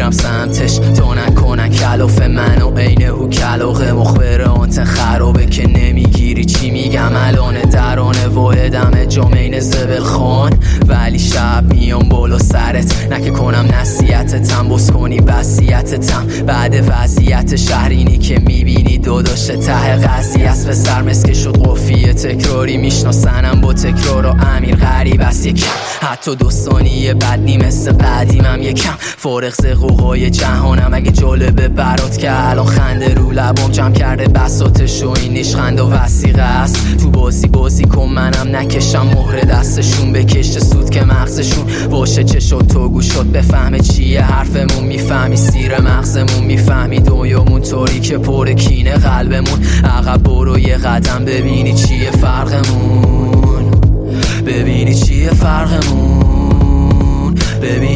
میرم سمتش تو نکنن کلاف منو عینه هو کلاقه مخبره آنتن خرابه که نمیگیری چی میگم الان درانه واحدم جامعین زبل خان ولی شب میام بالا سرت نکه کنم نصیحتتم بس کنی وصیتتم بعد وضعیت شهرینی که میبینی داداش ته قضیه است پسر مسکه شد قفیه تکراری میشناسنم با تکرار و امیر غریب است یکم حتی 2 ثانیه بد نی مثل قدیمم یکم فارغ ز قوقای جهانم اگه جالبه برات که الان خنده رو لبام جمع کرده بساطش و این نیشخند و وسیقه است تو بازی کن منم نکشم مهر دستشون بکشه سود که مغزشون باشه چه شد تو گوشت بفهمه چیه حرفمون میفهمی سیر مغزمون میفهمی دویامون طوری که پر کینه قلبمون عقب برو یه قدم ببینی چیه فرقمون ببینی چیه فرقمون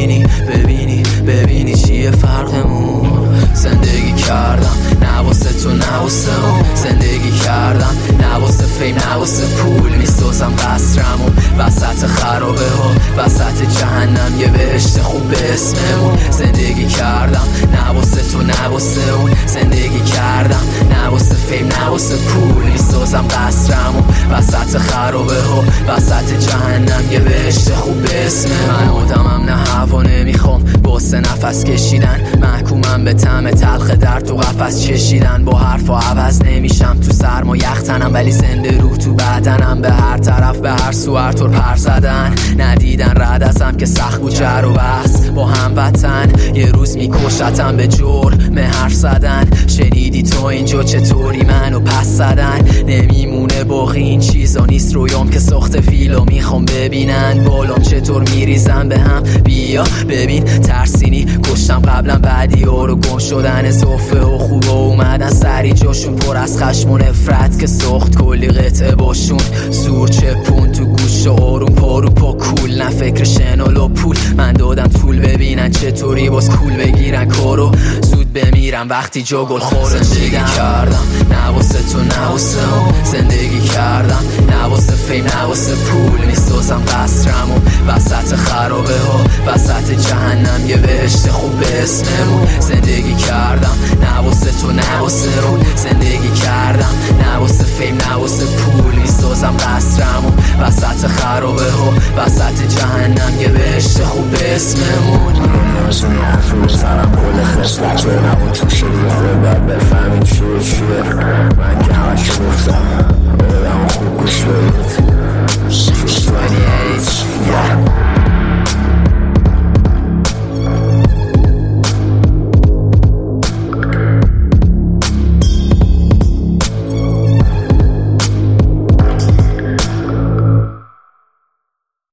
ببینی چیه فرقمون زندگی کردم نواسه تو نواسه اون زندگی کردم نواسه فیم نواسه پول میسازم قصرمون وسط خرابه ها وسط جهنم یه بهشت خوب به اسممون زندگی کردم نواسه تو نواسه اون زندگی کردم نواسه فیم نواسه پول میسازم قصرمون وسط خرابه ها وسط جهنم یه بهشت خوب به اسم من آدمم نه هوا نمیخوام واسه نفس کشیدن محکومم به طعم تلخ در تو قفس چشیدن با حرفا عوض نمیشم تو سرما یختنم ولی زنده روح تو بدنم به هر طرف به هر سو هر طور پر زدن ندیدن رد ازم که سخت بود جر و بحث با هم وطن یه روز میکشتم به جرم حرف زدن شنیدی تو اینجا چطوری منو پس زدن نمیمونه باقی این چیزا نیست رویام که ساخت ویلا میخوام ببینن بالام چطور میریزم به هم بیا ببین ترسینی کشتم قبلا بعدی ها رو گم شدن اضافه و خوبه اومدن سری جاشون پر از خشم و نفرت که ساخت کلی قطعه باشون زور چپون تو گوش و آروم پارو پا کول نه فکر شنال و پول من دادم طول ببینن چطوری باز کول بگیرن کارو زود بمیرم وقتی جا گل خورم زندگی کردم نواسه تو نواسه اون زندگی کردم نواسه فیم نواسه پول میسازم قصرمون وسط خرابه ها وسط جهنم یه بهشت خوب به اسممون زندگی کردم نواسه تو نواسه اون زندگی کردم نواسه فیم نواسه پول میسازم قصرمون وسط خرابه ها وسط جهنم یه بهشت خوب به اسممون